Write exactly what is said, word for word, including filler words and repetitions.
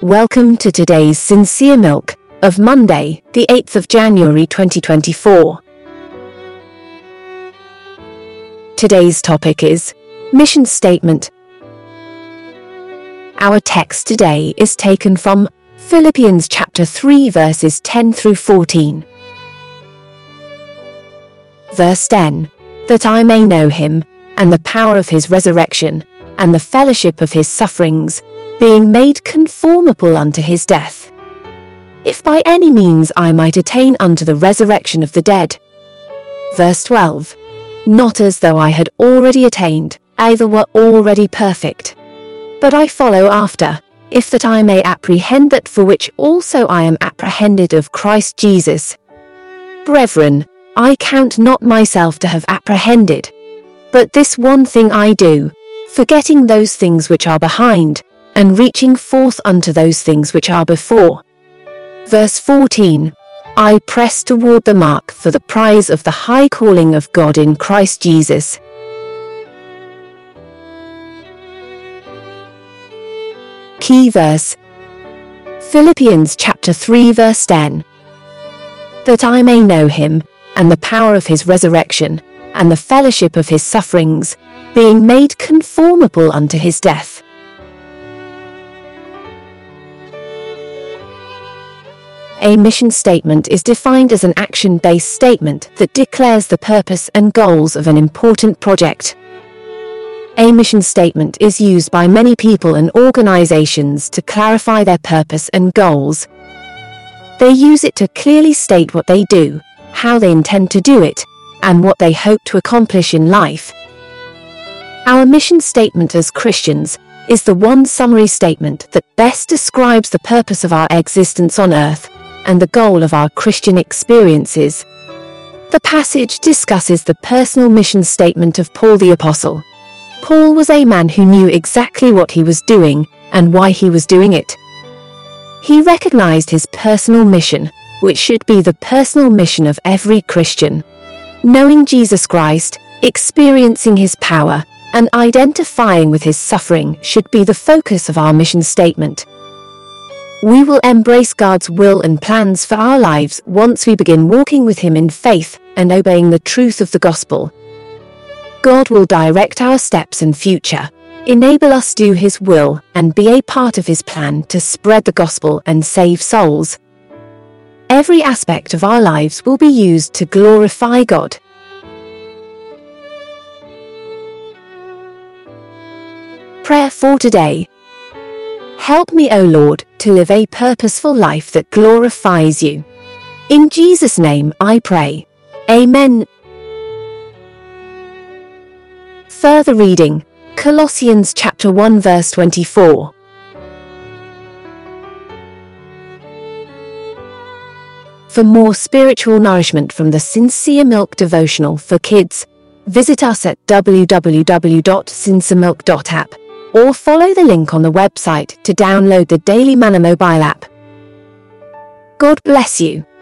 Welcome to today's Sincere Milk of Monday, the eighth of January twenty twenty-four. Today's topic is Mission Statement. Our text today is taken from Philippians chapter three verses ten through fourteen. Verse ten, that I may know him, and the power of his resurrection, and the fellowship of his sufferings, being made conformable unto his death, if by any means I might attain unto the resurrection of the dead. Verse twelve, not as though I had already attained, either were already perfect, but I follow after, if that I may apprehend that for which also I am apprehended of Christ Jesus. Brethren, I count not myself to have apprehended, but this one thing I do, forgetting those things which are behind, and reaching forth unto those things which are before. Verse fourteen, I press toward the mark for the prize of the high calling of God in Christ Jesus. Key verse, Philippians chapter three verse ten, that I may know him, and the power of his resurrection, and the fellowship of his sufferings, being made conformable unto his death. A mission statement is defined as an action-based statement that declares the purpose and goals of an important project. A mission statement is used by many people and organizations to clarify their purpose and goals. They use it to clearly state what they do, how they intend to do it, and what they hope to accomplish in life. Our mission statement as Christians is the one summary statement that best describes the purpose of our existence on earth and the goal of our Christian experiences. The passage discusses the personal mission statement of Paul the Apostle. Paul was a man who knew exactly what he was doing and why he was doing it. He recognized his personal mission, which should be the personal mission of every Christian. Knowing Jesus Christ, experiencing his power, and identifying with his suffering should be the focus of our mission statement. We will embrace God's will and plans for our lives once we begin walking with him in faith and obeying the truth of the gospel. God will direct our steps and future, enable us to do his will, and be a part of his plan to spread the gospel and save souls. Every aspect of our lives will be used to glorify God. Prayer for today. Help me, O Lord, to live a purposeful life that glorifies you. In Jesus' name I pray. Amen. Further reading, Colossians chapter one verse twenty-four. For more spiritual nourishment from the Sincere Milk devotional for kids, visit us at w w w dot sincere milk dot app. or follow the link on the website to download the Daily Manna mobile app. God bless you.